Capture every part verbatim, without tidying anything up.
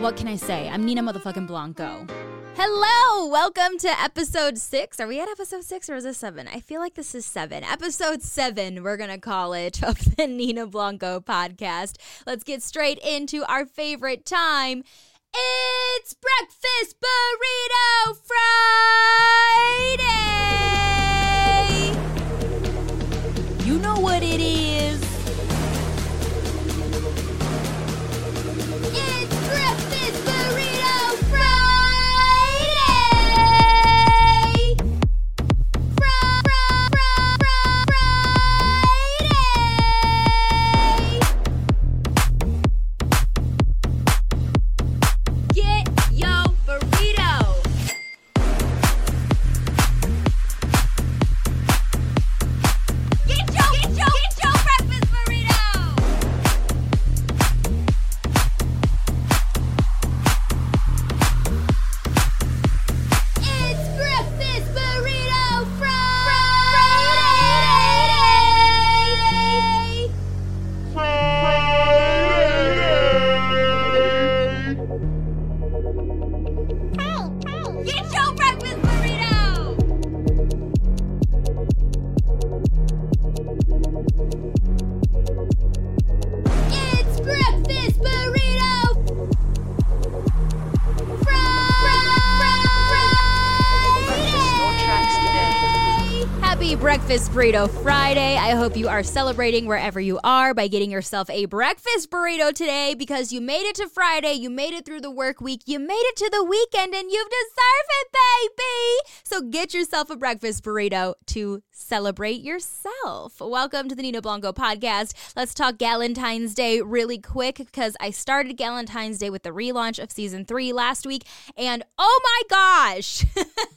What can I say? I'm Nina motherfucking Blanco. Hello! Welcome to episode six. Are we at episode six or is this seven? I feel like this is seven. Episode seven, we're going to call it, of the Nina Blanco podcast. Let's get straight into our favorite time. It's Breakfast Burrito Friday! You know what it is. It's Breakfast Burrito Friday! Fri- fri- fri- fri- Friday! Get your burrito! Get your, get your, get your breakfast burrito! It's Breakfast Burrito Friday! Get your breakfast burrito! It's Breakfast Burrito Friday! Happy Breakfast Burrito Friday. I hope you are celebrating wherever you are by getting yourself a breakfast burrito today because you made it to Friday, you made it through the work week, you made it to the weekend, and you deserve it, baby! So get yourself a breakfast burrito to celebrate yourself. Welcome to the Nina Blanco podcast. Let's talk Galentine's Day really quick because I started Galentine's Day with the relaunch of season three last week, and oh my gosh!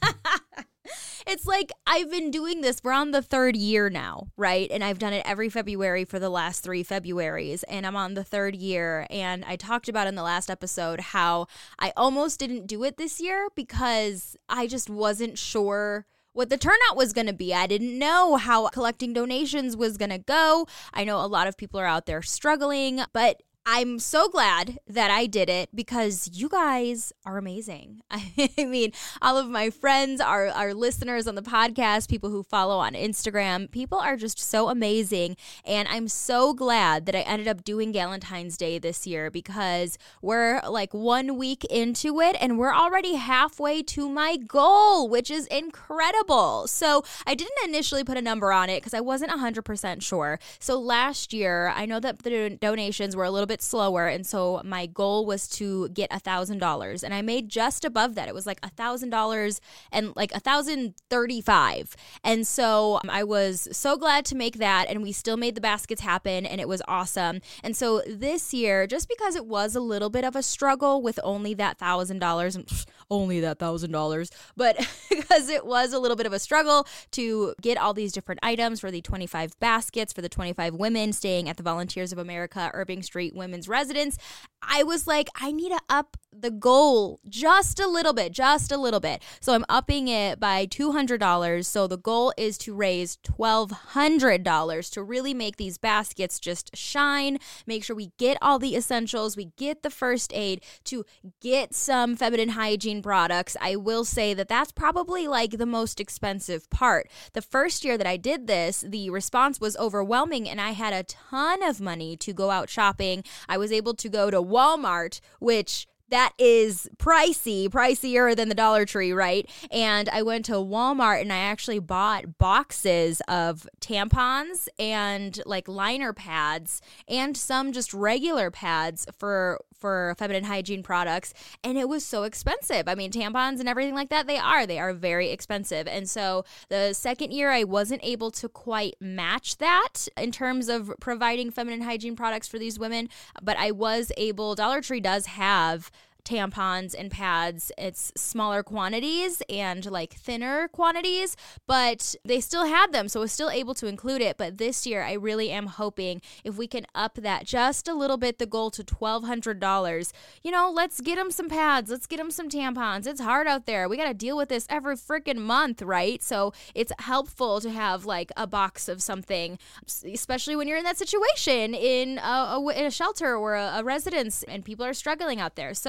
It's like I've been doing this. We're on the third year now, right? And I've done it every February for the last three Februaries. And I'm on the third year. And I talked about in the last episode how I almost didn't do it this year because I just wasn't sure what the turnout was going to be. I didn't know how collecting donations was going to go. I know a lot of people are out there struggling, but I'm so glad that I did it because you guys are amazing. I mean, all of my friends, our, our listeners on the podcast, people who follow on Instagram, people are just so amazing. And I'm so glad that I ended up doing Galentine's Day this year because we're like one week into it and we're already halfway to my goal, which is incredible. So I didn't initially put a number on it because I wasn't one hundred percent sure. So last year, I know that the donations were a little bit slower, and so my goal was to get a thousand dollars, and I made just above that. It was like a thousand dollars and like a thousand thirty-five, and so I was so glad to make that, and we still made the baskets happen, and it was awesome. And so this year, just because it was a little bit of a struggle with only that thousand dollars, and only that thousand dollars, but because it was a little bit of a struggle to get all these different items for the twenty-five baskets for the twenty-five women staying at the Volunteers of America Irving Street Women's Residence, I was like, I need to up the goal just a little bit, just a little bit. So I'm upping it by two hundred dollars. So the goal is to raise twelve hundred dollars to really make these baskets just shine, make sure we get all the essentials, we get the first aid, to get some feminine hygiene products. I will say that that's probably like the most expensive part. The first year that I did this, the response was overwhelming and I had a ton of money to go out shopping. I was able to go to Walmart, which that is pricey, pricier than the Dollar Tree, right? And I went to Walmart and I actually bought boxes of tampons and like liner pads and some just regular pads for for feminine hygiene products. And it was so expensive. I mean, tampons and everything like that, they are. They are very expensive. And so the second year, I wasn't able to quite match that in terms of providing feminine hygiene products for these women. But I was able, Dollar Tree does have tampons and pads. It's smaller quantities and like thinner quantities, but they still had them, so I was still able to include it. But this year, I really am hoping if we can up that just a little bit, the goal to twelve hundred dollars. You know, let's get them some pads. Let's get them some tampons. It's hard out there. We got to deal with this every freaking month, right? So it's helpful to have like a box of something, especially when you're in that situation in a, a, in a shelter or a, a residence and people are struggling out there. So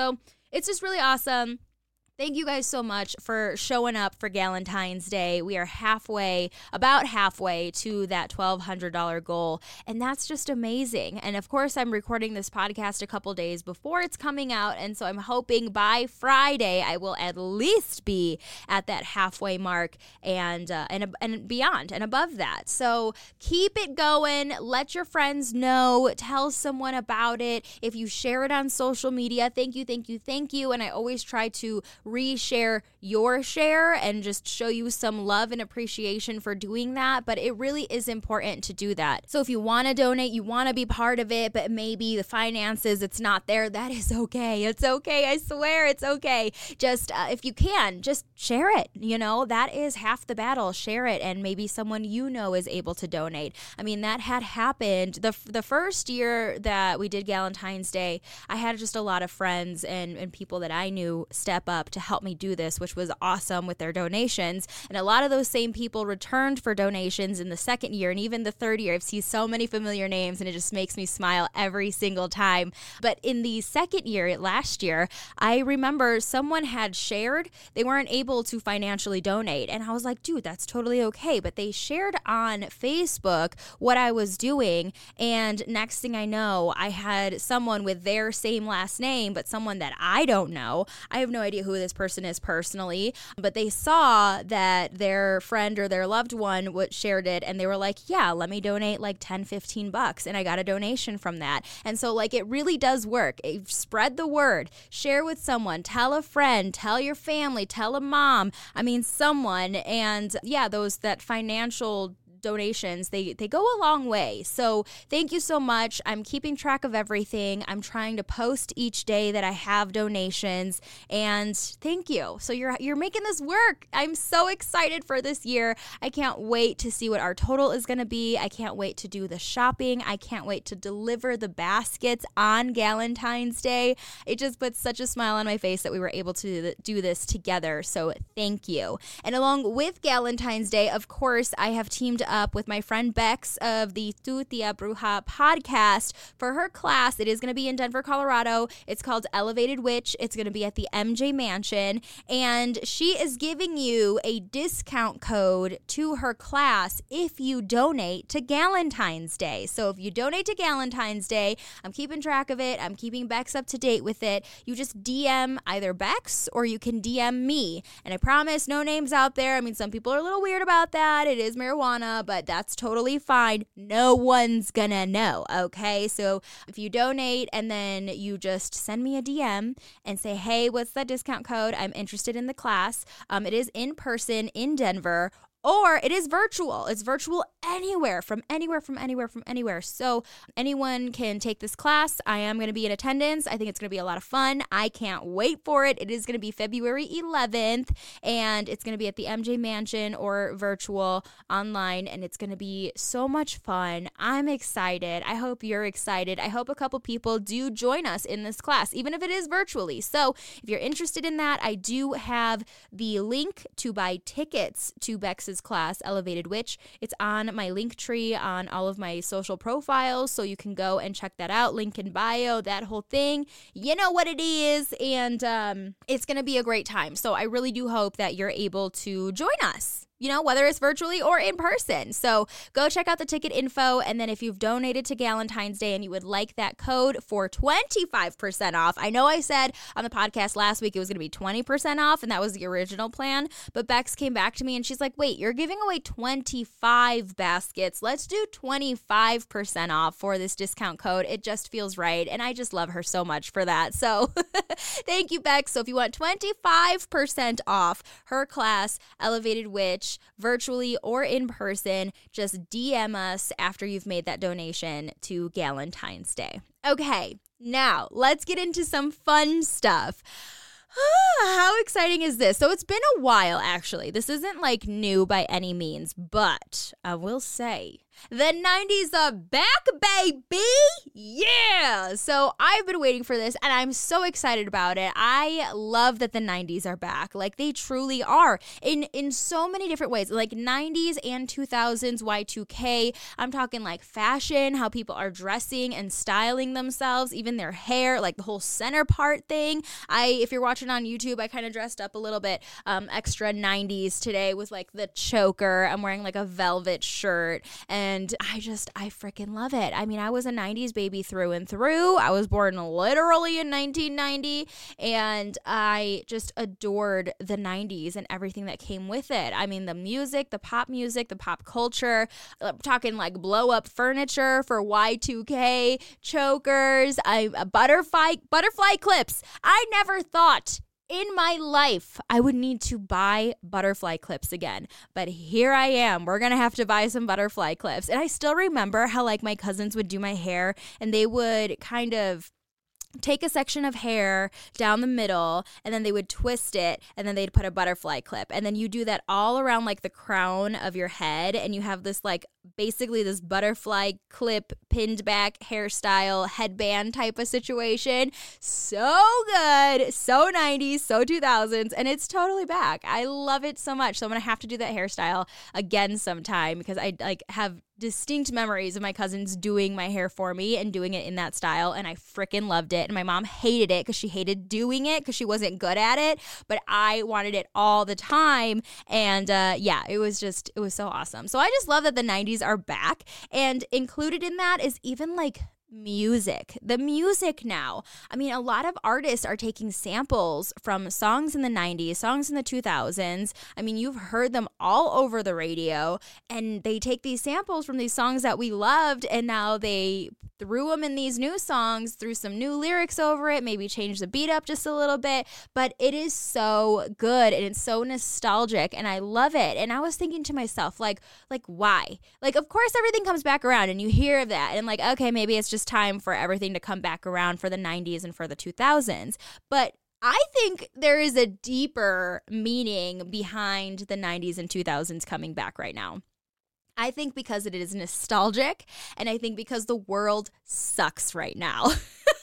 it's just really awesome. Thank you guys so much for showing up for Galentine's Day. We are halfway, about halfway to that twelve hundred dollars goal, and that's just amazing. And of course, I'm recording this podcast a couple days before it's coming out, and so I'm hoping by Friday I will at least be at that halfway mark and uh, and and beyond and above that. So keep it going. Let your friends know. Tell someone about it. If you share it on social media, thank you, thank you, thank you. And I always try to reshare your share and just show you some love and appreciation for doing that. But it really is important to do that. So if you want to donate, you want to be part of it, but maybe the finances, it's not there, that is okay. It's okay. I swear it's okay. Just uh, if you can, just share it. You know, that is half the battle. Share it, and maybe someone you know is able to donate. I mean, that had happened the the first year that we did Galentine's Day. I had just a lot of friends and, and people that I knew step up to help me do this, which was awesome with their donations. And a lot of those same people returned for donations in the second year and even the third year. I've seen so many familiar names, and it just makes me smile every single time. But in the second year, last year, I remember someone had shared, they weren't able to financially donate. And I was like, dude, that's totally okay. But they shared on Facebook what I was doing. And next thing I know, I had someone with their same last name, but someone that I don't know. I have no idea who this person is personally, but they saw that their friend or their loved one would shared it, and they were like, yeah, let me donate like ten, fifteen bucks. And I got a donation from that. And so like, it really does work. It, spread the word, share with someone, tell a friend, tell your family, tell a mom, I mean, someone. And yeah, those, that financial donations, they they go a long way. So thank you so much. I'm keeping track of everything. I'm trying to post each day that I have donations, and thank you. So you're you're making this work. I'm so excited for this year. I can't wait to see what our total is going to be. I can't wait to do the shopping. I can't wait to deliver the baskets on Galentine's Day. It just puts such a smile on my face that we were able to do this together. So thank you. And along with Galentine's Day, of course, I have teamed up with my friend Bex of the Tu Tia Bruja podcast for her class. It is going to be in Denver, Colorado. It's called Elevated Witch. It's going to be at the M J Mansion, and she is giving you a discount code to her class if you donate to Galentine's Day. So if you donate to Galentine's Day, I'm keeping track of it. I'm keeping Bex up to date with it. You just D M either Bex or you can D M me. And I promise, no names out there. I mean, some people are a little weird about that. It is marijuana, but that's totally fine. No one's gonna know, okay? So if you donate and then you just send me a D M and say, hey, what's that discount code? I'm interested in the class. Um, it is in person in Denver, or it is virtual. It's virtual anywhere, from anywhere, from anywhere, from anywhere. So anyone can take this class. I am going to be in attendance. I think it's going to be a lot of fun. I can't wait for it. It is going to be February eleventh, and it's going to be at the M J Mansion or virtual online, and it's going to be so much fun. I'm excited. I hope you're excited. I hope a couple people do join us in this class, even if it is virtually. So if you're interested in that, I do have the link to buy tickets to Bex's class, Elevated Witch. It's on my link tree on all of my social profiles, so you can go and check that out. Link in bio, that whole thing. You know what it is, and um, it's going to be a great time. So I really do hope that you're able to join us, you know, whether it's virtually or in person. So go check out the ticket info. And then if you've donated to Galentine's Day and you would like that code for twenty-five percent off, I know I said on the podcast last week it was going to be twenty percent off, and that was the original plan. But Bex came back to me and she's like, wait, you're giving away twenty-five baskets. Let's do twenty-five percent off for this discount code. It just feels right. And I just love her so much for that. So thank you, Bex. So if you want twenty-five percent off her class, Elevated Witch, virtually or in person, just D M us after you've made that donation to Galentine's Day. Okay, now let's get into some fun stuff. How exciting is this? So it's been a while, actually. This isn't like new by any means, but I will say The nineties are back, baby! Yeah! So I've been waiting for this, and I'm so excited about it. I love that the nineties are back. Like, they truly are. In in so many different ways. Like, nineties and two thousands, Y two K. I'm talking, like, fashion, how people are dressing and styling themselves, even their hair, like, the whole center part thing. I, if you're watching on YouTube, I kind of dressed up a little bit um, extra nineties today with, like, the choker. I'm wearing, like, a velvet shirt, and And I just, I freaking love it. I mean, I was a nineties baby through and through. I was born literally in nineteen ninety, and I just adored the nineties and everything that came with it. I mean, the music, the pop music, the pop culture, I'm talking like blow up furniture for Y two K, chokers, I, butterfly, butterfly clips. I never thought in my life I would need to buy butterfly clips again. But here I am. We're going to have to buy some butterfly clips. And I still remember how like my cousins would do my hair, and they would kind of take a section of hair down the middle, and then they would twist it, and then they'd put a butterfly clip. And then you do that all around like the crown of your head, and you have this like basically this butterfly clip pinned back hairstyle headband type of situation. So good, so nineties, so two thousands, and it's totally back. I love it so much. So I'm gonna have to do that hairstyle again sometime, because I like have distinct memories of my cousins doing my hair for me and doing it in that style, and I freaking loved it. And my mom hated it because she hated doing it because she wasn't good at it, but I wanted it all the time. And uh, yeah, it was just, it was so awesome. So I just love that the nineties are back, and included in that is even like music. The music now. I mean, a lot of artists are taking samples from songs in the nineties, songs in the two thousands. I mean, you've heard them all over the radio, and they take these samples from these songs that we loved, and now they threw them in these new songs, threw some new lyrics over it, maybe change the beat up just a little bit, but it is so good, and it's so nostalgic, and I love it. And I was thinking to myself, like, like why? Like, of course everything comes back around, and you hear that, and like, okay, maybe it's just time for everything to come back around for the nineties and for the two thousands. But I think there is a deeper meaning behind the nineties and two thousands coming back right now. I think because it is nostalgic, and I think because the world sucks right now.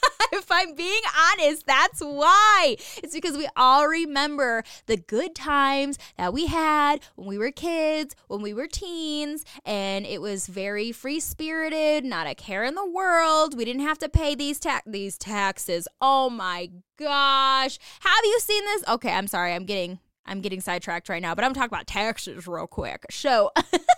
If I'm being honest, that's why. It's because we all remember the good times that we had when we were kids, when we were teens, and it was very free-spirited, not a care in the world. We didn't have to pay these ta- these taxes. Oh my gosh. Have you seen this? Okay, I'm sorry. I'm getting I'm getting sidetracked right now, but I'm talking about taxes real quick. So,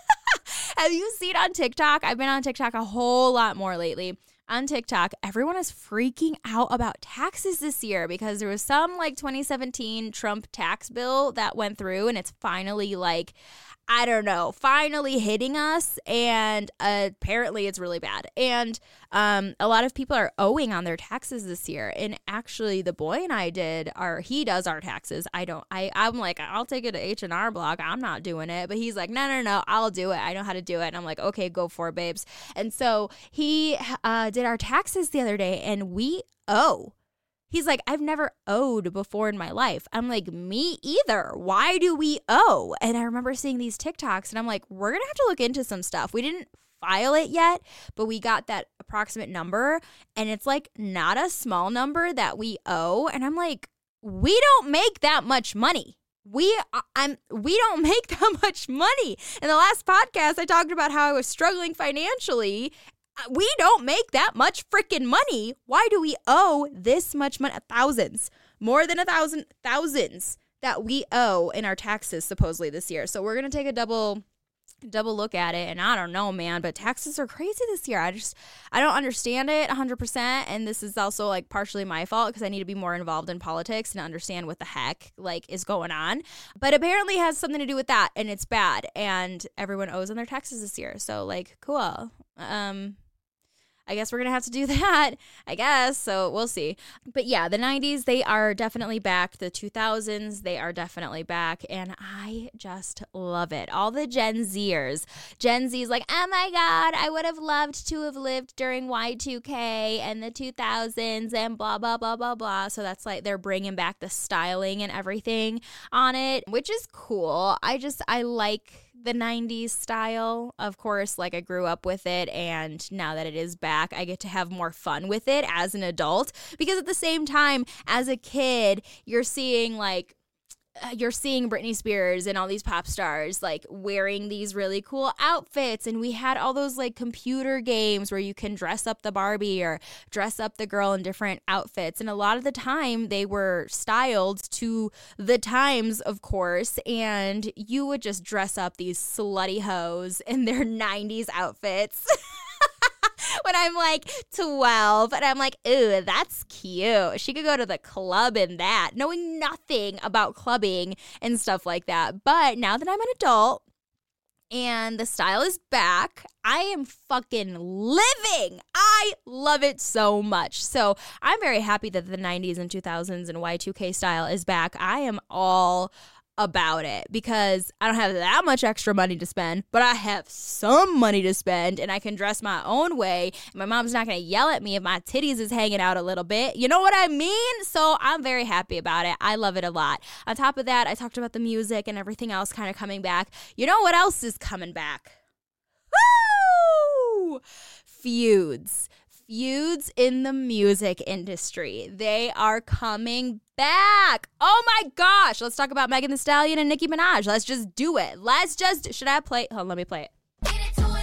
have you seen on TikTok? I've been on TikTok a whole lot more lately. On TikTok, everyone is freaking out about taxes this year because there was some like twenty seventeen Trump tax bill that went through, and it's finally like, I don't know, finally hitting us, and uh, apparently it's really bad. And um, a lot of people are owing on their taxes this year. And actually, the boy and I did our, he does our taxes. I don't, I, I'm like, I'll take it to H and R Block. I'm not doing it. But he's like, no, no, no, I'll do it. I know how to do it. And I'm like, okay, go for it, babes. And so he uh, did our taxes the other day, and we owe. He's like, I've never owed before in my life. I'm like, me either. Why do we owe? And I remember seeing these TikToks, and I'm like, we're going to have to look into some stuff. We didn't file it yet, but we got that approximate number, and it's like not a small number that we owe. And I'm like, we don't make that much money. We I'm we don't make that much money. In the last podcast, I talked about how I was struggling financially. We don't make that much freaking money. Why do we owe this much money? Thousands, more than a thousand, thousands that we owe in our taxes supposedly this year. So we're going to take a double, double look at it. And I don't know, man, but taxes are crazy this year. I just, I don't understand it one hundred percent. And this is also like partially my fault because I need to be more involved in politics and understand what the heck like is going on. But apparently it has something to do with that, and it's bad. And everyone owes on their taxes this year. So like, cool. Um, I guess we're going to have to do that, I guess. So we'll see. But yeah, the nineties, they are definitely back. The two thousands, they are definitely back. And I just love it. All the Gen Zers. Gen Z's like, oh my God, I would have loved to have lived during Y two K and the two thousands and blah, blah, blah, blah, blah. So that's like they're bringing back the styling and everything on it, which is cool. I just, I like the nineties style. Of course, like I grew up with it, and now that it is back, I get to have more fun with it as an adult, because at the same time, as a kid, you're seeing like you're seeing Britney Spears and all these pop stars like wearing these really cool outfits, and we had all those like computer games where you can dress up the Barbie or dress up the girl in different outfits, and a lot of the time they were styled to the times, of course, and you would just dress up these slutty hoes in their nineties outfits. When I'm like twelve and I'm like, ooh, that's cute. She could go to the club in that, knowing nothing about clubbing and stuff like that. But now that I'm an adult and the style is back, I am fucking living. I love it so much. So I'm very happy that the nineties and two thousands and Y two K style is back. I am all about it because I don't have that much extra money to spend, but I have some money to spend, and I can dress my own way. My mom's not going to yell at me if my titties is hanging out a little bit. You know what I mean? So I'm very happy about it. I love it a lot. On top of that, I talked about the music and everything else kind of coming back. You know what else is coming back? Woo! Feuds. Feuds in the music industry. They are coming back. Oh my gosh. Let's talk about Megan Thee Stallion and Nicki Minaj. Let's just do it. Let's just, should I play? Hold on, let me play it. Get it to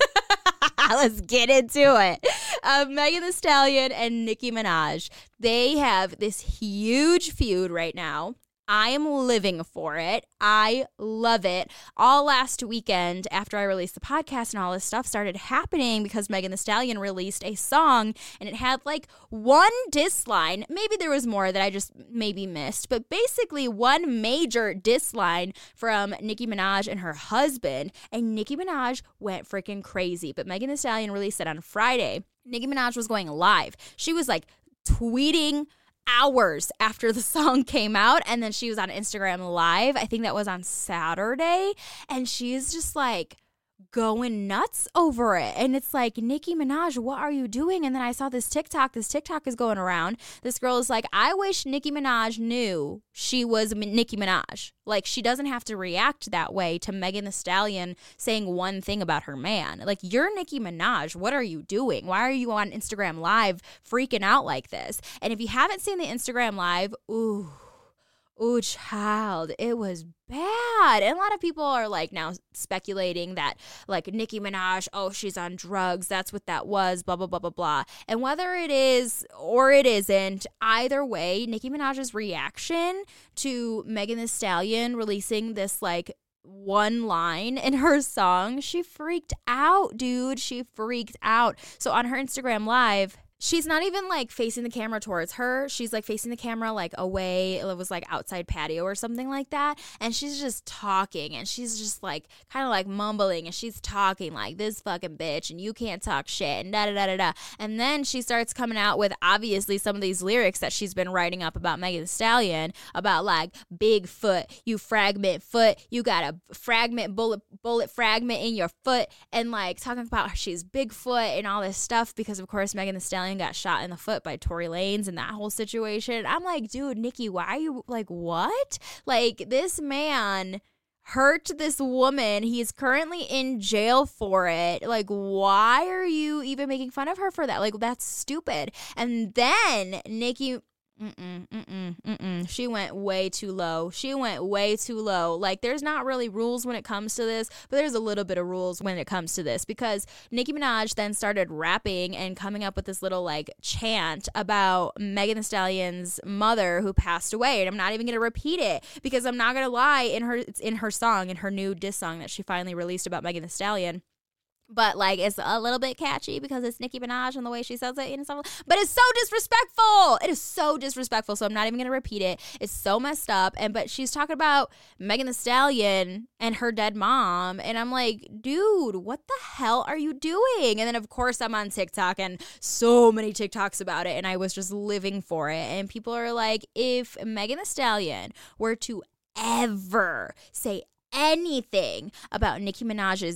ya. Let's get into it. Uh, Megan Thee Stallion and Nicki Minaj. They have this huge feud right now. I am living for it. I love it. All last weekend, after I released the podcast and all this stuff started happening because Megan Thee Stallion released a song and it had like one diss line. Maybe there was more that I just maybe missed, but basically one major diss line from Nicki Minaj and her husband, and Nicki Minaj went freaking crazy. But Megan Thee Stallion released it on Friday. Nicki Minaj was going live. She was like tweeting hours after the song came out, and then she was on Instagram Live. I think that was on Saturday, and she's just like going nuts over it. And it's like, Nicki Minaj, what are you doing? And then I saw this TikTok. This TikTok is going around. This girl is like, I wish Nicki Minaj knew she was Nicki Minaj. Like, she doesn't have to react that way to Megan Thee Stallion saying one thing about her man. Like, you're Nicki Minaj. What are you doing? Why are you on Instagram Live freaking out like this? And if you haven't seen the Instagram Live, ooh, ooh, child, it was bad. And a lot of people are like now speculating that like Nicki Minaj, oh, she's on drugs. That's what that was, blah, blah, blah, blah, blah. And whether it is or it isn't, either way, Nicki Minaj's reaction to Megan Thee Stallion releasing this like one line in her song, she freaked out, dude. She freaked out. So on her Instagram Live, she's not even like facing the camera towards her. She's like facing the camera like away. It was like outside patio or something like that. And she's just talking, and she's just like kind of like mumbling, and she's talking like this fucking bitch and you can't talk shit and da da da da da. And then she starts coming out with obviously some of these lyrics that she's been writing up about Megan Thee Stallion, about like Bigfoot, you fragment foot, you got a fragment bullet bullet fragment in your foot, and like talking about how she's Bigfoot and all this stuff because of course Megan Thee Stallion got shot in the foot by Tory Lanez and that whole situation. I'm like, dude, Nicki, why are you like, what? Like, this man hurt this woman. He's currently in jail for it. Like, why are you even making fun of her for that? Like, that's stupid. And then Nicki, Mm-mm, mm-mm, mm-mm. She went way too low. She went way too low. Like, there's not really rules when it comes to this, but there's a little bit of rules when it comes to this, because Nicki Minaj then started rapping and coming up with this little like chant about Megan Thee Stallion's mother who passed away. And I'm not even going to repeat it because I'm not going to lie, in her, it's in her song, in her new diss song that she finally released about Megan Thee Stallion. But, like, it's a little bit catchy because it's Nicki Minaj and the way she says it and stuff. But it's so disrespectful. It is so disrespectful. So I'm not even going to repeat it. It's so messed up. And But she's talking about Megan Thee Stallion and her dead mom. And I'm like, dude, what the hell are you doing? And then, of course, I'm on TikTok and so many TikToks about it. And I was just living for it. And people are like, if Megan Thee Stallion were to ever say anything about Nicki Minaj's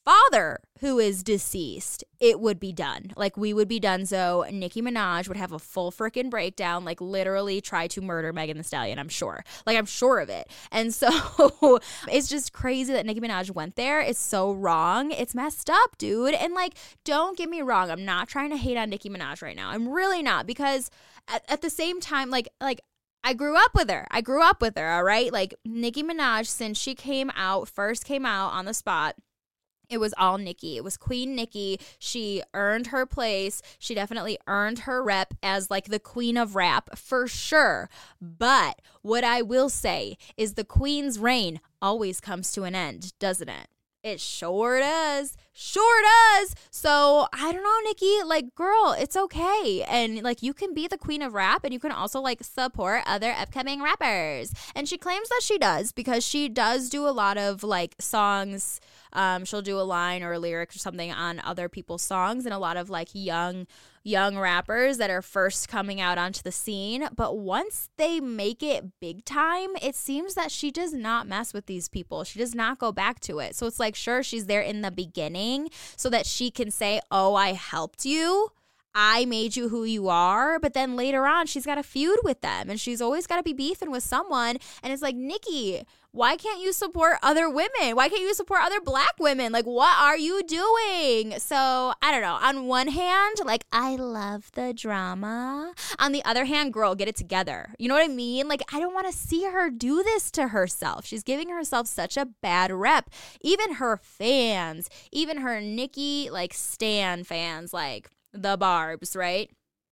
father, who is deceased, it would be done. Like, we would be done. So Nicki Minaj would have a full freaking breakdown, like literally try to murder Megan Thee Stallion, I'm sure. Like, I'm sure of it. And so it's just crazy that Nicki Minaj went there. It's so wrong. It's messed up, dude. And like, don't get me wrong. I'm not trying to hate on Nicki Minaj right now. I'm really not, because at, at the same time, like, like, I grew up with her. I grew up with her, all right? Like, Nicki Minaj, since she came out, first came out on the spot, it was all Nicki. It was Queen Nicki. She earned her place. She definitely earned her rep as like the queen of rap for sure. But what I will say is the queen's reign always comes to an end, doesn't it? It sure does. Sure does. So I don't know, Nicki, like, girl, it's okay. And like, you can be the queen of rap, and you can also like support other upcoming rappers. And she claims that she does, because she does do a lot of like songs. Um, she'll do a line or a lyric or something on other people's songs, and a lot of like young young rappers that are first coming out onto the scene. But once they make it big time, it seems that she does not mess with these people. She does not go back to it. So it's like, sure, she's there in the beginning so that she can say, oh, I helped you. I made you who you are. But then later on, she's got a feud with them, and she's always got to be beefing with someone. And it's like, Nicki, why can't you support other women? Why can't you support other black women? Like, what are you doing? So, I don't know. On one hand, like, I love the drama. On the other hand, girl, get it together. You know what I mean? Like, I don't want to see her do this to herself. She's giving herself such a bad rep. Even her fans, even her Nicki, like, stan fans, like, the Barbs, right?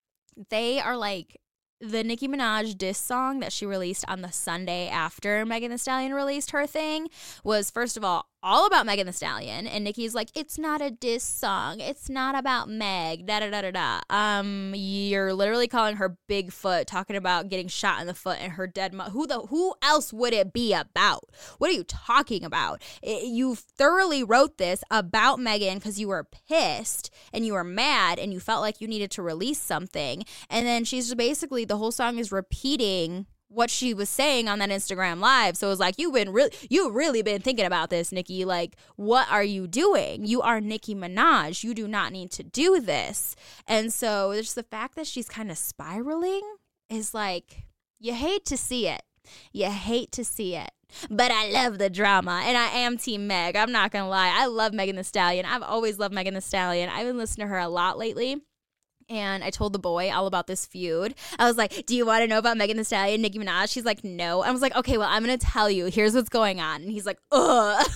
They are like, the Nicki Minaj diss song that she released on the Sunday after Megan Thee Stallion released her thing was, first of all, all about Megan Thee Stallion. And Nicki's like, it's not a diss song. It's not about Meg. Da da da da da. Um, you're literally calling her Bigfoot, talking about getting shot in the foot and her dead mom. Who the who else would it be about? What are you talking about? It, you thoroughly wrote this about Megan because you were pissed and you were mad and you felt like you needed to release something. And then she's basically, the whole song is repeating what she was saying on that Instagram live. So it was like, you've been really, you've really been thinking about this, Nicki. Like, what are you doing? You are Nicki Minaj. You do not need to do this. And so just the fact that she's kind of spiraling is like, you hate to see it. You hate to see it. But I love the drama, and I am Team Meg. I'm not going to lie. I love Megan Thee Stallion. I've always loved Megan Thee Stallion. I've been listening to her a lot lately. And I told the boy all about this feud. I was like, do you want to know about Megan Thee Stallion, Nicki Minaj? She's like, no. I was like, okay, well, I'm going to tell you. Here's what's going on. And he's like, ugh.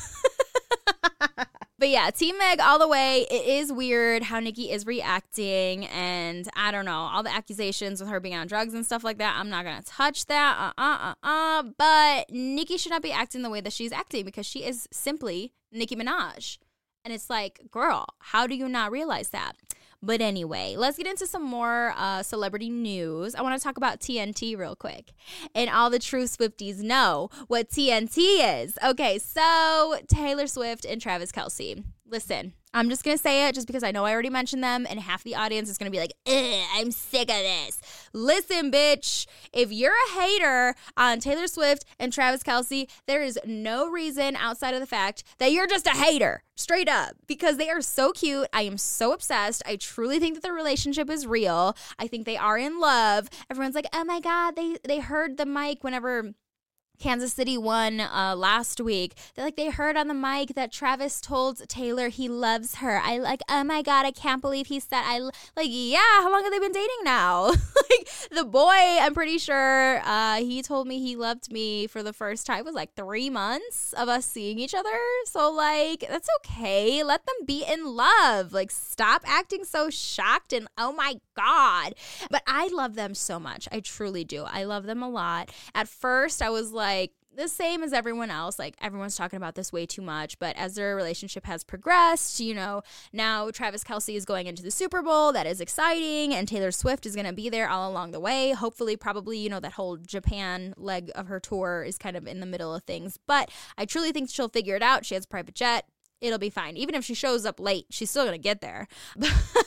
But yeah, Team Meg all the way. It is weird how Nicki is reacting. And I don't know, all the accusations with her being on drugs and stuff like that. I'm not going to touch that. Uh-uh, uh-uh. But Nicki should not be acting the way that she's acting, because she is simply Nicki Minaj. And it's like, girl, how do you not realize that? But anyway, let's get into some more uh, celebrity news. I want to talk about T N T real quick. And all the true Swifties know what T N T is. Okay, so Taylor Swift and Travis Kelce. Listen, I'm just going to say it just because I know I already mentioned them, and half the audience is going to be like, ugh, I'm sick of this. Listen, bitch, if you're a hater on Taylor Swift and Travis Kelce, there is no reason outside of the fact that you're just a hater, straight up, because they are so cute. I am so obsessed. I truly think that their relationship is real. I think they are in love. Everyone's like, oh my God, they, they heard the mic whenever Kansas City won uh, last week. They're like, they heard on the mic that Travis told Taylor he loves her. I like, oh my God, I can't believe he said, I lo-. Like, yeah, how long have they been dating now? Like, the boy, I'm pretty sure uh, he told me he loved me for the first time. It was like three months of us seeing each other. So, like, that's okay. Let them be in love. Like, stop acting so shocked and, oh my God. But I love them so much. I truly do. I love them a lot. At first, I was like, Like, the same as everyone else. Like, everyone's talking about this way too much. But as their relationship has progressed, you know, now Travis Kelce is going into the Super Bowl. That is exciting. And Taylor Swift is going to be there all along the way. Hopefully, probably, you know, that whole Japan leg of her tour is kind of in the middle of things. But I truly think she'll figure it out. She has a private jet. It'll be fine. Even if she shows up late, she's still going to get there.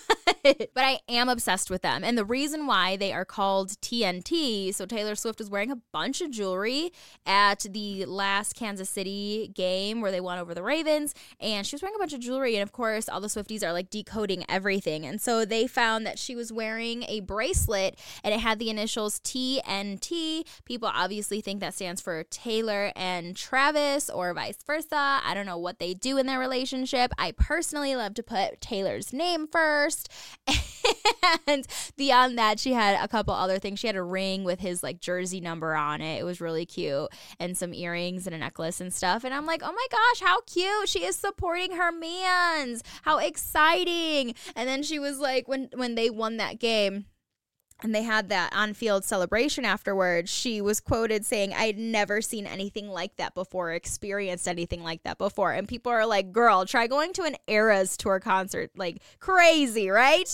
but I am obsessed with them. And the reason why they are called T N T, so Taylor Swift was wearing a bunch of jewelry at the last Kansas City game where they won over the Ravens, and she was wearing a bunch of jewelry, and of course all the Swifties are like decoding everything, and so they found that she was wearing a bracelet and it had the initials T N T. People obviously think that stands for Taylor and Travis or vice versa. I don't know what they do in their relationship. I personally love to put Taylor's name first. And beyond that, she had a couple other things. She had a ring with his like jersey number on it. It was really cute, and some earrings and a necklace and stuff. And I'm like, oh my gosh, how cute. She is supporting her mans. How exciting. And then she was like, when when they won that game and they had that on-field celebration afterwards, she was quoted saying, I'd never seen anything like that before, experienced anything like that before. And people are like, girl, try going to an Eras Tour concert. Like, crazy, right?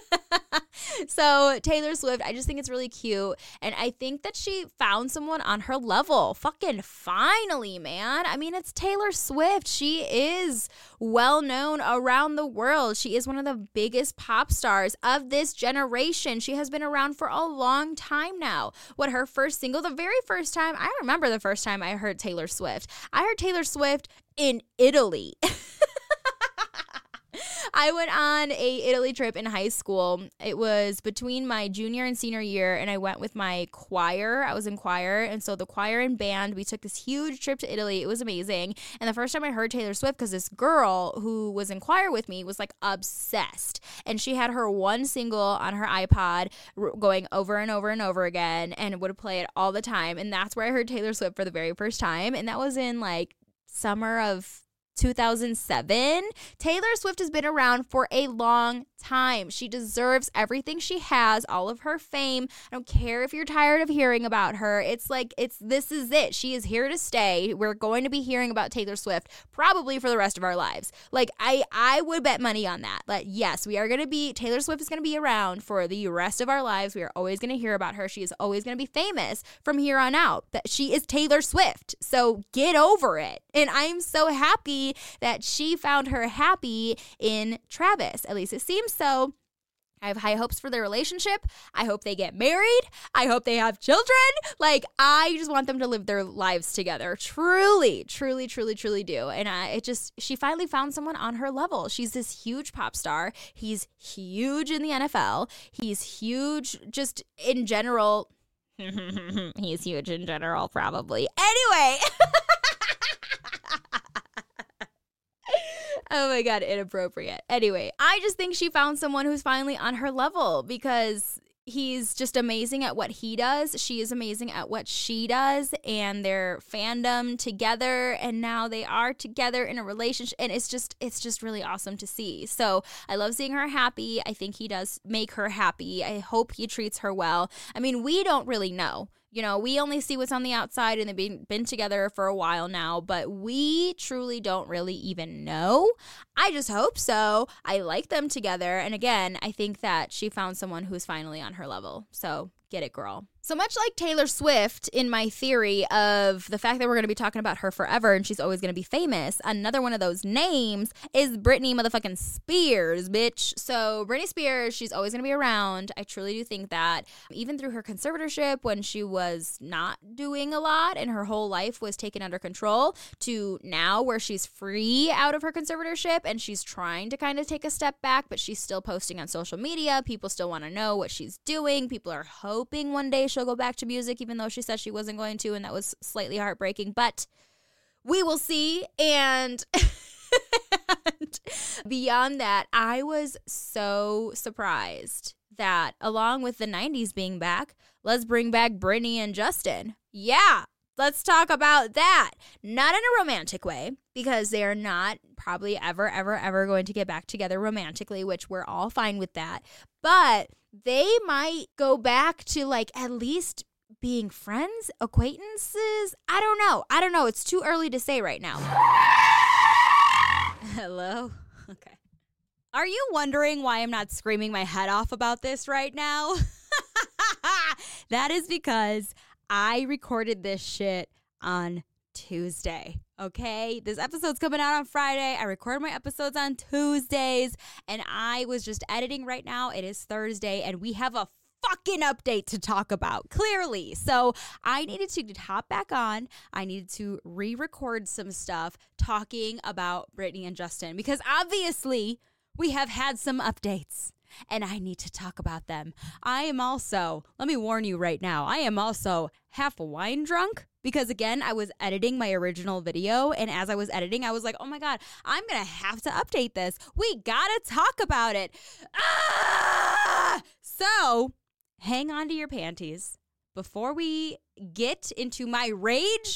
So Taylor Swift, I just think it's really cute. And I think that she found someone on her level. Fucking finally, man. I mean, it's Taylor Swift. She is well known around the world. She is one of the biggest pop stars of this generation. She has been around for a long time now. What, her first single, the very first time, I remember the first time I heard Taylor Swift. I heard Taylor Swift in Italy. I went on a Italy trip in high school. It was between my junior and senior year, and I went with my choir. I was in choir, and so the choir and band, we took this huge trip to Italy. It was amazing. And the first time I heard Taylor Swift, because this girl who was in choir with me was like obsessed, and she had her one single on her iPod going over and over and over again, and would play it all the time. And that's where I heard Taylor Swift for the very first time, and that was in like summer of two thousand seven. Taylor Swift has been around for a long time. She deserves everything she has, all of her fame. I don't care if you're tired of hearing about her. It's like, it's this is it. She is here to stay. We're going to be hearing about Taylor Swift probably for the rest of our lives. Like, I, I would bet money on that. But yes, we are going to be, Taylor Swift is going to be around for the rest of our lives. We are always going to hear about her. She is always going to be famous from here on out. That she is Taylor Swift. So get over it. And I'm so happy that she found her happy in Travis. At least it seems so. I have high hopes for their relationship. I hope they get married. I hope they have children. Like, I just want them to live their lives together. Truly, truly, truly, truly do. And I, it just, she finally found someone on her level. She's this huge pop star. He's huge in the N F L. He's huge just in general. He's huge in general, probably. Anyway. Oh my God, inappropriate. Anyway, I just think she found someone who's finally on her level because he's just amazing at what he does. She is amazing at what she does, and their fandom together, and now they are together in a relationship, and it's just it's just really awesome to see. So I love seeing her happy. I think he does make her happy. I hope he treats her well. I mean, we don't really know. You know, we only see what's on the outside, and they've been, been together for a while now, but we truly don't really even know. I just hope so. I like them together. And again, I think that she found someone who's finally on her level. So get it, girl. So much like Taylor Swift, in my theory of the fact that we're going to be talking about her forever and she's always going to be famous, another one of those names is Britney motherfucking Spears, bitch. So Britney Spears, she's always going to be around. I truly do think that. Even through her conservatorship, when she was not doing a lot and her whole life was taken under control, to now where she's free out of her conservatorship and she's trying to kind of take a step back, but she's still posting on social media. People still want to know what she's doing. People are hoping one day she'll go back to music, even though she said she wasn't going to, and that was slightly heartbreaking, but we will see. And, and beyond that, I was so surprised that along with the nineties being back, let's bring back Britney and Justin. Yeah, let's talk about that. Not in a romantic way, because they are not probably ever, ever, ever going to get back together romantically, which we're all fine with that. But they might go back to like at least being friends, acquaintances. I don't know. I don't know. It's too early to say right now. Hello? Okay. Are you wondering why I'm not screaming my head off about this right now? That is because I recorded this shit on Tuesday. okay? This episode's coming out on Friday. I record my episodes on Tuesdays, and I was just editing right now. It is Thursday, and we have a fucking update to talk about, clearly. So I needed to hop back on. I needed to re-record some stuff talking about Britney and Justin, because obviously we have had some updates, and I need to talk about them. I am also, let me warn you right now, I am also half wine drunk, because again, I was editing my original video, and as I was editing, I was like, oh my God, I'm going to have to update this. We got to talk about it. Ah! So hang on to your panties. Before we get into my rage,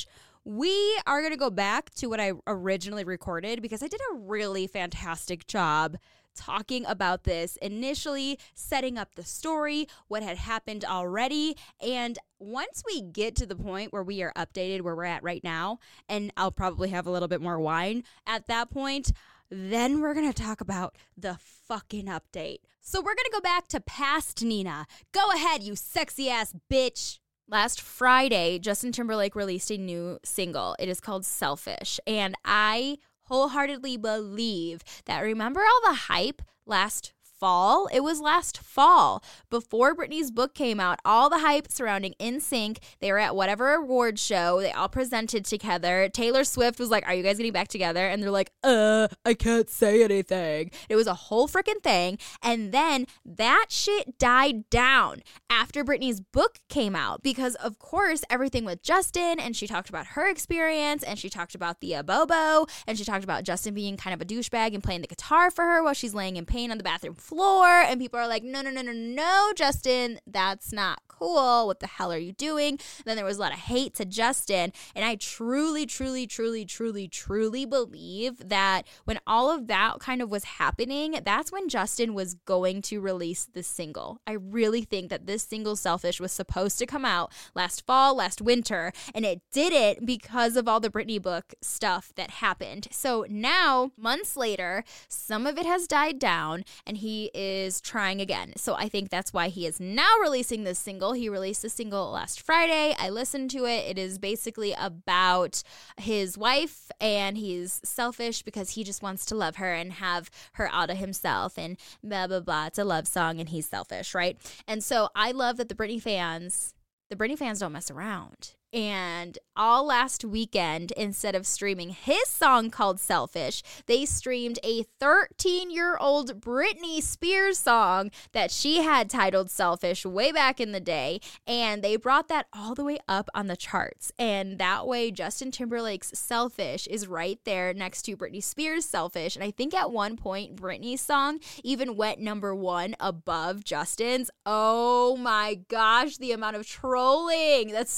we are going to go back to what I originally recorded, because I did a really fantastic job talking about this, initially setting up the story, what had happened already. And once we get to the point where we are updated where we're at right now, and I'll probably have a little bit more wine at that point, then we're going to talk about the fucking update. So we're going to go back to past Nina. Go ahead, you sexy ass bitch. Last Friday, Justin Timberlake released a new single. It is called Selfish. And I wholeheartedly believe that, remember all the hype last fall? It was last fall, before Britney's book came out, all the hype surrounding N Sync. They were at whatever award show. They all presented together. Taylor Swift was like, are you guys getting back together? And they're like, uh, I can't say anything. It was a whole freaking thing. And then that shit died down after Britney's book came out, because of course everything with Justin, and she talked about her experience, and she talked about the abobo, and she talked about Justin being kind of a douchebag and playing the guitar for her while she's laying in pain on the bathroom floor. And people are like, no, no, no, no, no, Justin, that's not cool. What the hell are you doing? And then there was a lot of hate to Justin. And I truly, truly, truly, truly, truly believe that when all of that kind of was happening, that's when Justin was going to release the single. I really think that this single, Selfish, was supposed to come out last fall, last winter, and it didn't because of all the Britney book stuff that happened. So now, months later, some of it has died down, and he is trying again. So I think that's why he is now releasing this single. He released the single last Friday. I listened to it. It is basically about his wife, and he's selfish because he just wants to love her and have her out of himself, and blah, blah, blah. It's a love song, and he's selfish, right? And so I love that the Britney fans, the Britney fans don't mess around. And all last weekend, instead of streaming his song called Selfish, they streamed a thirteen-year-old Britney Spears song that she had titled Selfish way back in the day. And they brought that all the way up on the charts. And that way, Justin Timberlake's Selfish is right there next to Britney Spears' Selfish. And I think at one point, Britney's song even went number one above Justin's. Oh my gosh, the amount of trolling. That's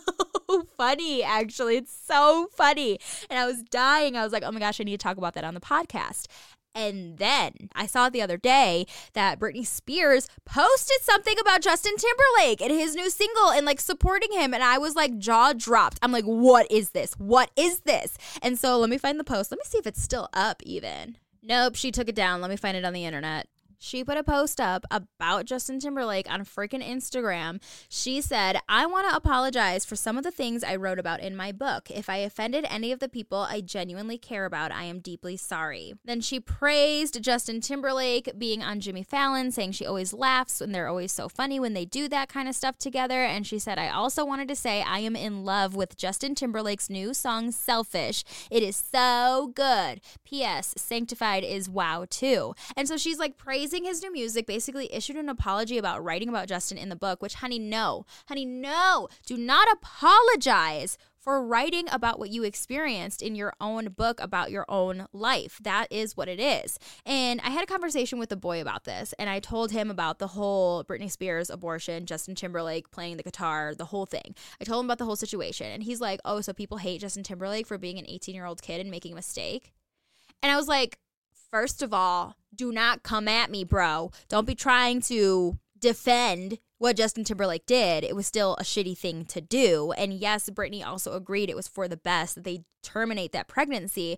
so funny, actually. It's so funny. And I was dying. I was like, oh my gosh, I need to talk about that on the podcast. And then I saw the other day that Britney Spears posted something about Justin Timberlake and his new single and like supporting him. And I was like jaw dropped. I'm like, what is this? What is this? And so let me find the post. Let me see if it's still up even. Nope, she took it down. Let me find it on the internet. She put a post up about Justin Timberlake on freaking Instagram. She said, I want to apologize for some of the things I wrote about in my book. If I offended any of the people I genuinely care about, I am deeply sorry. Then she praised Justin Timberlake being on Jimmy Fallon, saying she always laughs and they're always so funny when they do that kind of stuff together. And she said, I also wanted to say I am in love with Justin Timberlake's new song, Selfish. It is so good. P S. Sanctified is wow too. And so she's like praising his new music, basically issued an apology about writing about Justin in the book, which, honey, no. Honey, no. Do not apologize for writing about what you experienced in your own book about your own life. That is what it is. And I had a conversation with a boy about this, and I told him about the whole Britney Spears abortion, Justin Timberlake playing the guitar, the whole thing. I told him about the whole situation, and he's like, oh, so people hate Justin Timberlake for being an eighteen-year-old kid and making a mistake? And I was like, first of all, do not come at me, bro. Don't be trying to defend what Justin Timberlake did. It was still a shitty thing to do. And yes, Britney also agreed it was for the best that they terminate that pregnancy.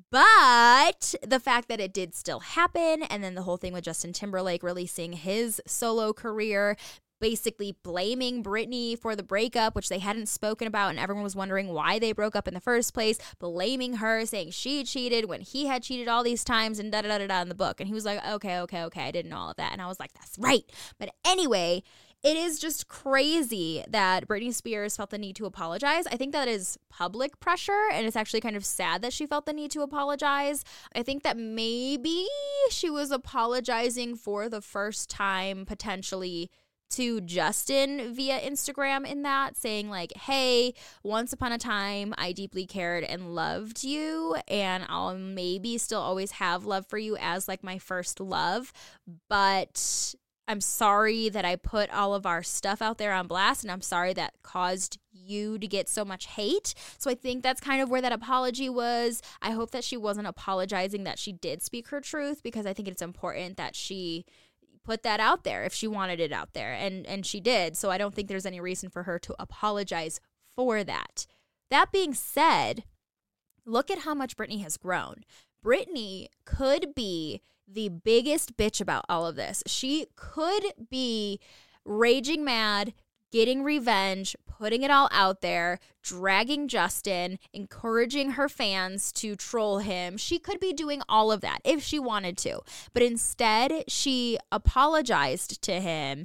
But the fact that it did still happen, and then the whole thing with Justin Timberlake releasing his solo career, basically blaming Britney for the breakup, which they hadn't spoken about, and everyone was wondering why they broke up in the first place, blaming her, saying she cheated when he had cheated all these times, and da-da-da-da-da in the book. And he was like, okay, okay, okay, I didn't know all of that. And I was like, that's right. But anyway, it is just crazy that Britney Spears felt the need to apologize. I think that is public pressure, and it's actually kind of sad that she felt the need to apologize. I think that maybe she was apologizing for the first time, potentially, to Justin via Instagram in that, saying like, hey, once upon a time, I deeply cared and loved you, and I'll maybe still always have love for you as like my first love, but I'm sorry that I put all of our stuff out there on blast, and I'm sorry that caused you to get so much hate. So I think that's kind of where that apology was. I hope that she wasn't apologizing that she did speak her truth, because I think it's important that she put that out there if she wanted it out there, and and she did. So I don't think there's any reason for her to apologize for that. That being said, look at how much Britney has grown. Britney could be the biggest bitch about all of this. She could be raging mad, getting revenge, putting it all out there, dragging Justin, encouraging her fans to troll him. She could be doing all of that if she wanted to. But instead, she apologized to him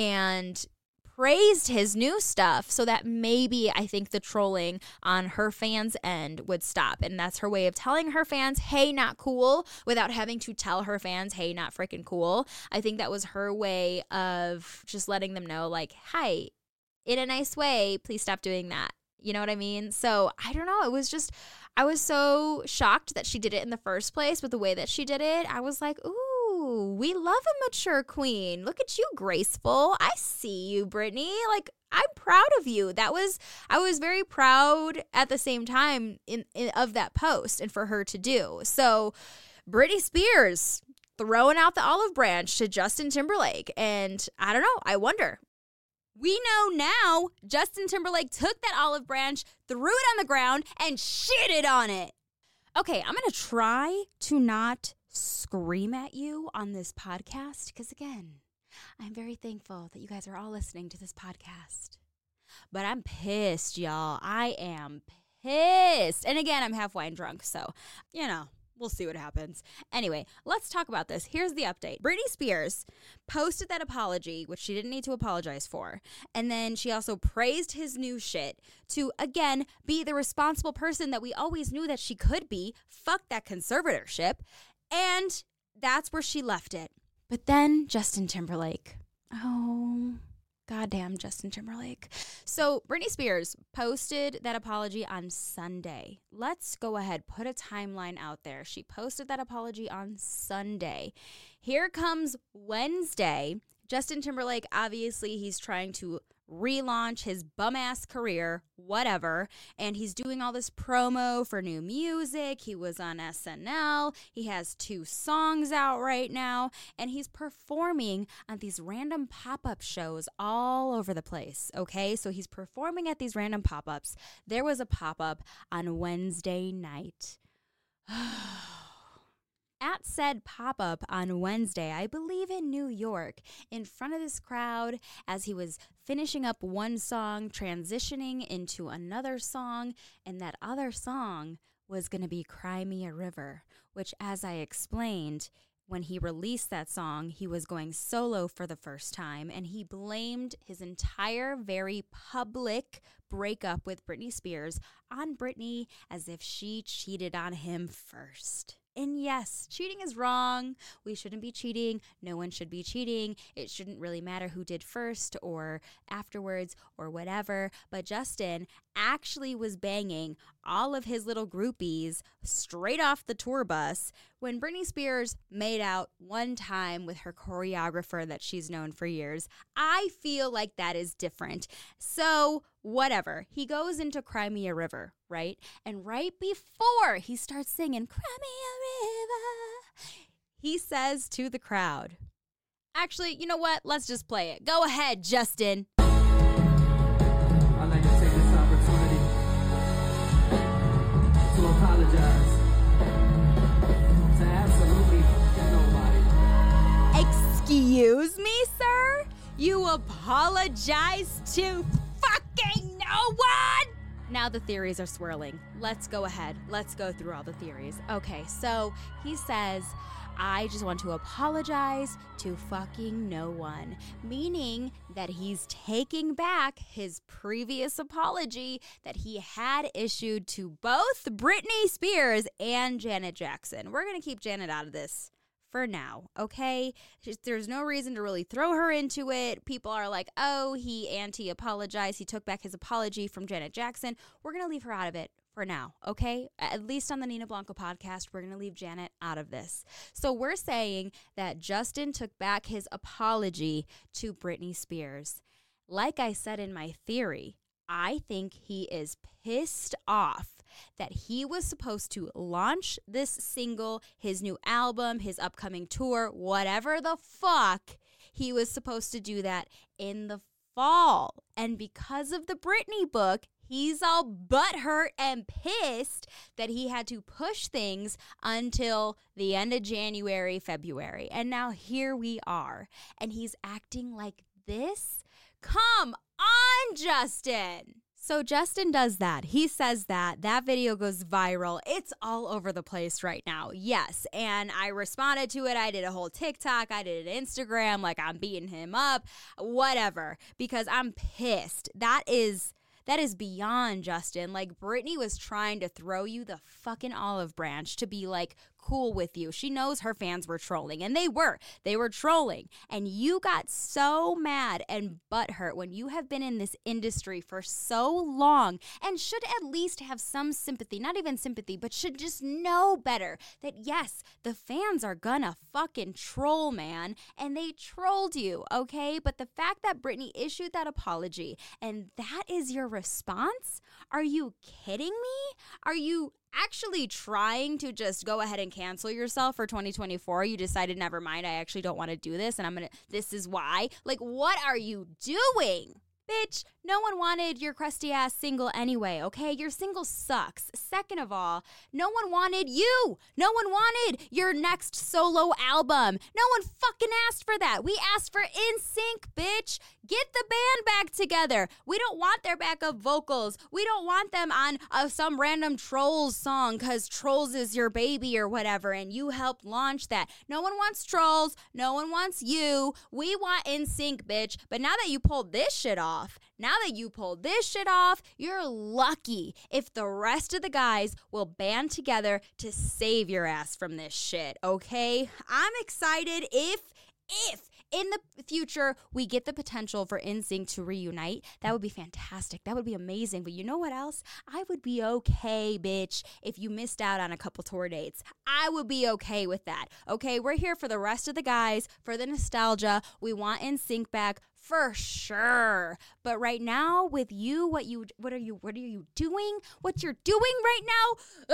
and praised his new stuff so that maybe I think the trolling on her fans' end would stop. And that's her way of telling her fans, hey, not cool, without having to tell her fans, hey, not freaking cool. I think that was her way of just letting them know, like, hi, in a nice way, please stop doing that. You know what I mean? So I don't know. It was just, I was so shocked that she did it in the first place, but the way that she did it, I was like, ooh, we love a mature queen. Look at you, graceful. I see you, Britney. Like, I'm proud of you. That was, I was very proud at the same time in, in of that post and for her to do. So Britney Spears throwing out the olive branch to Justin Timberlake. And I don't know, I wonder. We know now Justin Timberlake took that olive branch, threw it on the ground, and shitted on it. Okay, I'm going to try to not scream at you on this podcast because, again, I'm very thankful that you guys are all listening to this podcast. But I'm pissed, y'all. I am pissed. And again, I'm half wine drunk, so, you know. We'll see what happens. Anyway, let's talk about this. Here's the update. Britney Spears posted that apology, which she didn't need to apologize for. And then she also praised his new shit to, again, be the responsible person that we always knew that she could be. Fuck that conservatorship. And that's where she left it. But then Justin Timberlake. Oh, goddamn Justin Timberlake. So Britney Spears posted that apology on Sunday. Let's go ahead, put a timeline out there. She posted that apology on Sunday. Here comes Wednesday. Justin Timberlake, obviously, he's trying to relaunch his bum-ass career, whatever, and he's doing all this promo for new music. He was on S N L. He has two songs out right now, and he's performing on these random pop-up shows all over the place, okay? So he's performing at these random pop-ups. There was a pop-up on Wednesday night. At said pop-up on Wednesday, I believe in New York, in front of this crowd as he was finishing up one song, transitioning into another song, and that other song was going to be Cry Me a River, which, as I explained, when he released that song, he was going solo for the first time, and he blamed his entire very public breakup with Britney Spears on Britney as if she cheated on him first. And yes, cheating is wrong. We shouldn't be cheating. No one should be cheating. It shouldn't really matter who did first or afterwards or whatever. But Justin actually was banging all of his little groupies straight off the tour bus when Britney Spears made out one time with her choreographer that she's known for years. I feel like that is different. So whatever. He goes into Cry Me a River, right? And right before he starts singing Cry Me a River, he says to the crowd, actually, you know what? Let's just play it. Go ahead, Justin. I'd like to take this opportunity to apologize to absolutely nobody. Excuse me, sir? You apologize to fucking no one? Now the theories are swirling. Let's go ahead. Let's go through all the theories. Okay, so he says, I just want to apologize to fucking no one, meaning that he's taking back his previous apology that he had issued to both Britney Spears and Janet Jackson. We're going to keep Janet out of this for now, okay? There's no reason to really throw her into it. People are like, oh, he anti-apologized. He took back his apology from Janet Jackson. We're going to leave her out of it for now, okay? At least on the Nina Blanco podcast, we're going to leave Janet out of this. So we're saying that Justin took back his apology to Britney Spears. Like I said in my theory, I think he is pissed off that he was supposed to launch this single, his new album, his upcoming tour, whatever the fuck. He was supposed to do that in the fall. And because of the Britney book, he's all butthurt and pissed that he had to push things until the end of January, February. And now here we are. And he's acting like this? Come on, Justin! So Justin does that. He says that. That video goes viral. It's all over the place right now. Yes. And I responded to it. I did a whole TikTok. I did an Instagram. Like, I'm beating him up. Whatever. Because I'm pissed. That is... That is beyond Justin. Like, Britney was trying to throw you the fucking olive branch to be like cool with you. She knows her fans were trolling, and they were. They were trolling. And you got so mad and butthurt when you have been in this industry for so long and should at least have some sympathy, not even sympathy, but should just know better that yes, the fans are gonna fucking troll, man. And they trolled you, okay? But the fact that Britney issued that apology and that is your response? Are you kidding me? Are you actually trying to just go ahead and cancel yourself for twenty twenty-four? You decided, never mind, I actually don't want to do this and I'm gonna, this is why? Like, what are you doing? Bitch, no one wanted your crusty ass single anyway, okay? Your single sucks. Second of all, no one wanted you. No one wanted your next solo album. No one fucking asked for that. We asked for N Sync, bitch. Get the band back together. We don't want their backup vocals. We don't want them on uh, some random Trolls song because Trolls is your baby or whatever, and you helped launch that. No one wants Trolls. No one wants you. We want N Sync, bitch. But now that you pulled this shit off, Now that you pulled this shit off, you're lucky if the rest of the guys will band together to save your ass from this shit, okay? I'm excited if, if in the future we get the potential for N Sync to reunite. That would be fantastic. That would be amazing. But you know what else? I would be okay, bitch, if you missed out on a couple tour dates. I would be okay with that, okay? We're here for the rest of the guys, for the nostalgia. We want N Sync back. For sure. But right now with you, what you what are you what are you doing? What you're doing right now?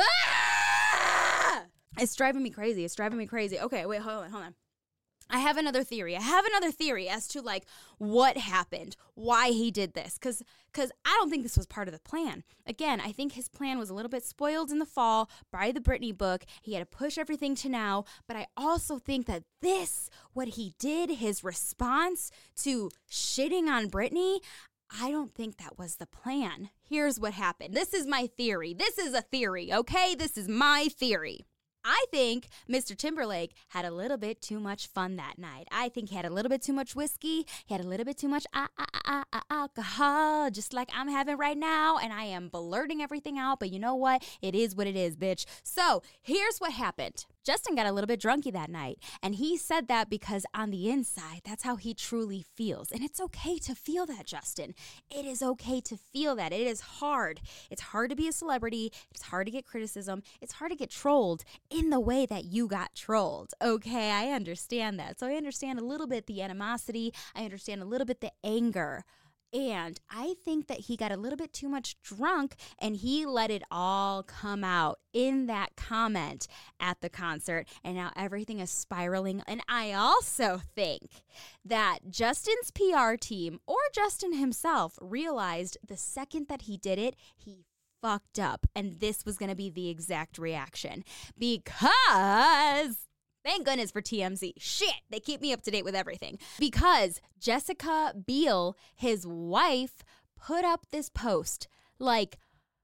Ah! It's driving me crazy. It's driving me crazy. Okay, wait, hold on, hold on. I have another theory. I have another theory as to like what happened, why he did this. Cause, cause I don't think this was part of the plan. Again, I think his plan was a little bit spoiled in the fall by the Britney book. He had to push everything to now. But I also think that this, what he did, his response to shitting on Britney, I don't think that was the plan. Here's what happened. This is my theory. This is a theory, okay? This is my theory. I think Mister Timberlake had a little bit too much fun that night. I think he had a little bit too much whiskey. He had a little bit too much uh, uh, uh, uh, alcohol, just like I'm having right now. And I am blurting everything out. But you know what? It is what it is, bitch. So here's what happened. Justin got a little bit drunky that night. And he said that because on the inside, that's how he truly feels. And it's okay to feel that, Justin. It is okay to feel that. It is hard. It's hard to be a celebrity. It's hard to get criticism. It's hard to get trolled in the way that you got trolled. Okay, I understand that. So I understand a little bit the animosity. I understand a little bit the anger. And I think that he got a little bit too much drunk and he let it all come out in that comment at the concert. And now everything is spiraling. And I also think that Justin's P R team or Justin himself realized the second that he did it, he fucked up. And this was going to be the exact reaction because Thank goodness for T M Z. Shit, they keep me up to date with everything. Because Jessica Biel, his wife, put up this post. Like,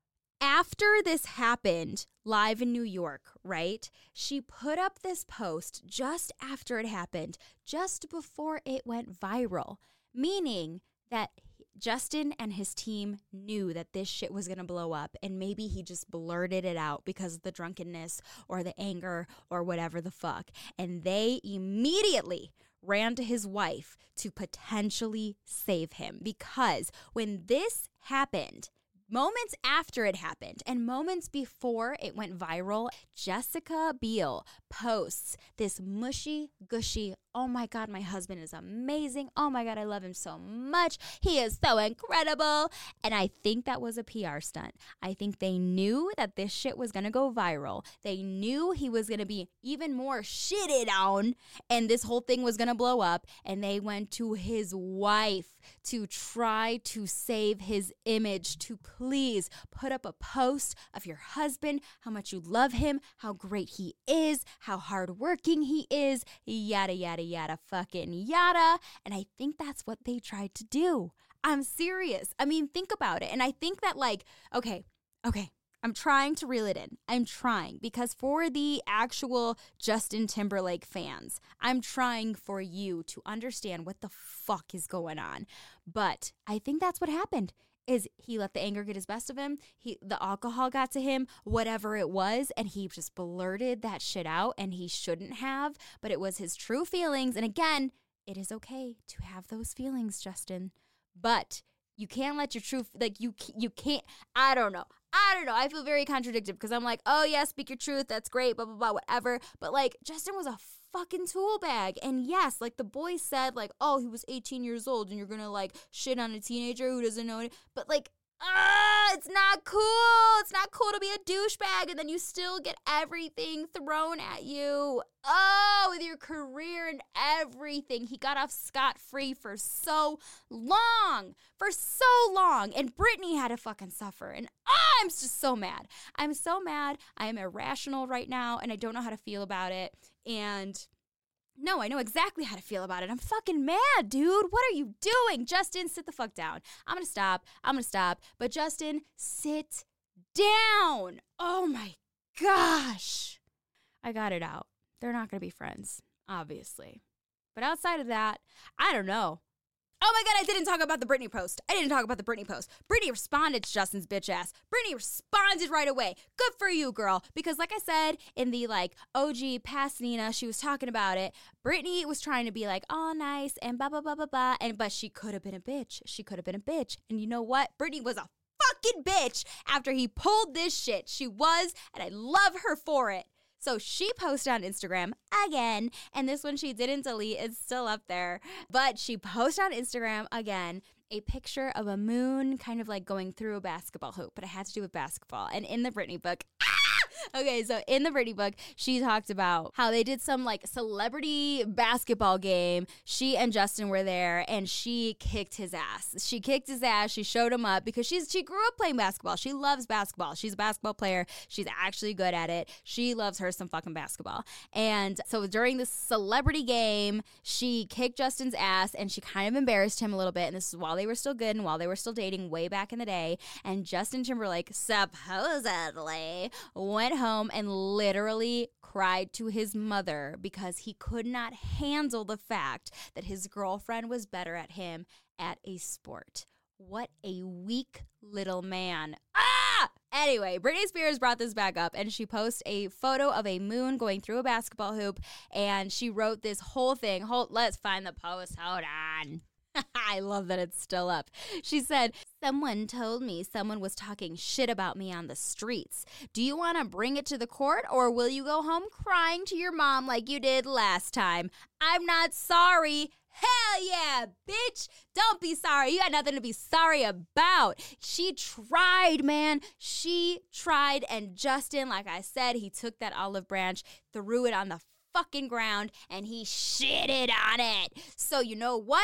after this happened live in New York, right? She put up this post just after it happened, just before it went viral. Meaning that Justin and his team knew that this shit was going to blow up, and maybe he just blurted it out because of the drunkenness or the anger or whatever the fuck. And they immediately ran to his wife to potentially save him, because when this happened, moments after it happened and moments before it went viral, Jessica Biel posts this mushy, gushy, oh my God, my husband is amazing. Oh my God, I love him so much. He is so incredible. And I think that was a P R stunt. I think they knew that this shit was going to go viral. They knew he was going to be even more shitted on, and this whole thing was going to blow up. And they went to his wife to try to save his image, to please put up a post of your husband, how much you love him, how great he is, how hardworking he is, yada, yada, yada, fucking yada. And I think that's what they tried to do. I'm serious. I mean, think about it. And I think that, like, okay, okay, I'm trying to reel it in. I'm trying, because for the actual Justin Timberlake fans, I'm trying for you to understand what the fuck is going on. But I think that's what happened. Is he let the anger get his best of him? He, the alcohol got to him, whatever it was, and he just blurted that shit out, and he shouldn't have, but it was his true feelings. And again, it is okay to have those feelings, Justin, but you can't let your truth, like, you you can't, I don't know. I don't know. I feel very contradicted, because I'm like, oh yeah, speak your truth. That's great, blah, blah, blah, whatever. But like, Justin was a fucking tool bag. And yes, like the boy said, like, oh, he was eighteen years old and you're going to like shit on a teenager who doesn't know it. But like, ah, it's not cool. It's not cool to be a douchebag and then you still get everything thrown at you. Oh, with your career and everything. He got off scot-free for so long. For so long. And Britney had to fucking suffer. And oh, I'm just so mad. I'm so mad. I am irrational right now and I don't know how to feel about it. And no, I know exactly how to feel about it. I'm fucking mad, dude. What are you doing? Justin, sit the fuck down. I'm going to stop. I'm going to stop. But Justin, sit down. Oh my gosh. I got it out. They're not going to be friends, obviously. But outside of that, I don't know. Oh my God, I didn't talk about the Britney post. I didn't talk about the Britney post. Britney responded to Justin's bitch ass. Britney responded right away. Good for you, girl. Because like I said, in the like O G past Nina, she was talking about it. Britney was trying to be like, all nice and blah, blah, blah, blah, blah. And, but she could have been a bitch. She could have been a bitch. And you know what? Britney was a fucking bitch after he pulled this shit. She was, and I love her for it. So she posted on Instagram again, and this one she didn't delete. It's still up there. But she posted on Instagram again a picture of a moon kind of like going through a basketball hoop, but it had to do with basketball. And in the Britney book, ah! Okay, so in the Britney book, she talked about how they did some like celebrity basketball game. She and Justin were there, and she kicked his ass. She kicked his ass. She showed him up because she's she grew up playing basketball. She loves basketball. She's a basketball player. She's actually good at it. She loves her some fucking basketball. And so during this celebrity game, she kicked Justin's ass, and she kind of embarrassed him a little bit. And this is while they were still good and while they were still dating way back in the day. And Justin Timberlake supposedly went home and literally cried to his mother because he could not handle the fact that his girlfriend was better at him at a sport. What a weak little man. Ah! Anyway, Britney Spears brought this back up, and she posted a photo of a moon going through a basketball hoop, and she wrote this whole thing. Hold, let's find the post. Hold on. I love that it's still up. She said, someone told me someone was talking shit about me on the streets. Do you want to bring it to the court, or will you go home crying to your mom like you did last time? I'm not sorry. Hell yeah, bitch. Don't be sorry. You got nothing to be sorry about. She tried, man. She tried. And Justin, like I said, he took that olive branch, threw it on the fucking ground, and he shitted on it. So you know what?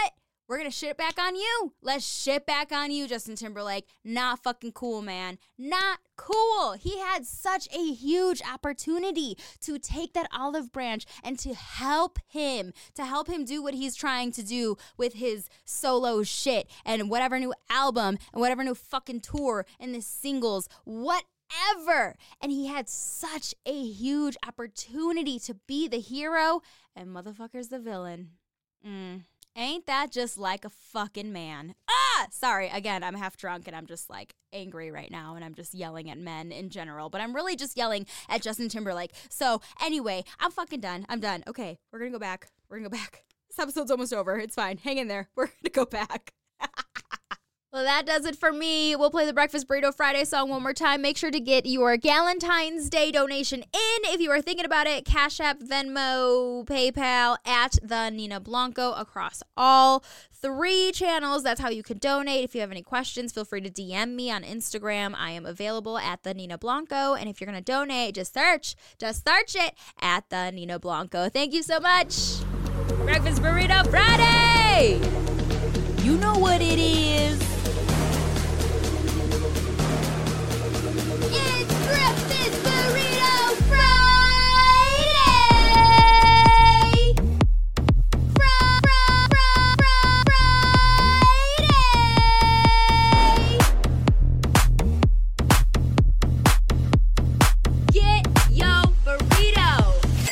We're going to shit back on you. Let's shit back on you, Justin Timberlake. Not fucking cool, man. Not cool. He had such a huge opportunity to take that olive branch and to help him, to help him do what he's trying to do with his solo shit and whatever new album and whatever new fucking tour and the singles, whatever. And he had such a huge opportunity to be the hero and motherfucker's the villain. Mm. Ain't that just like a fucking man? Ah! Sorry, again, I'm half drunk and I'm just like angry right now and I'm just yelling at men in general, but I'm really just yelling at Justin Timberlake. So anyway, I'm fucking done. I'm done. Okay, we're gonna go back. We're gonna go back. This episode's almost over. It's fine. Hang in there. We're gonna go back. Well, that does it for me. We'll play the Breakfast Burrito Friday song one more time. Make sure to get your Galentine's Day donation in. If you are thinking about it, Cash App, Venmo, PayPal, at the Nina Blanco across all three channels. That's how you can donate. If you have any questions, feel free to D M me on Instagram. I am available at the Nina Blanco. And if you're going to donate, just search, just search it at the Nina Blanco. Thank you so much. Breakfast Burrito Friday. You know what it is. It's Breakfast Burrito Friday! Fri- fri- fri- fri- Friday! Get your burrito!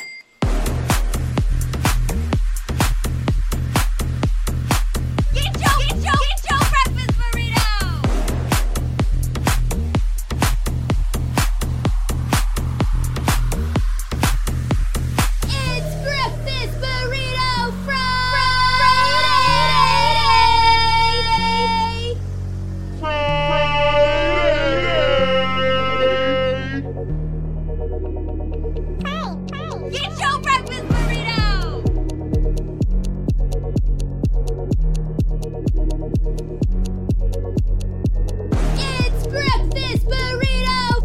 Get your, get your, get your breakfast burrito! It's Breakfast Burrito Friday! Get your breakfast burrito! It's Breakfast Burrito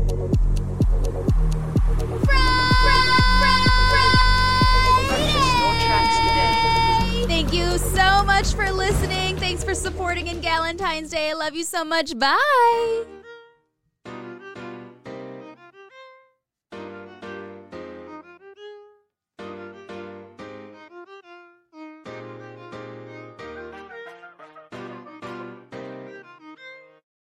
Friday! Thank you so much for listening. Thanks for supporting in Galentine's Day. I love you so much. Bye.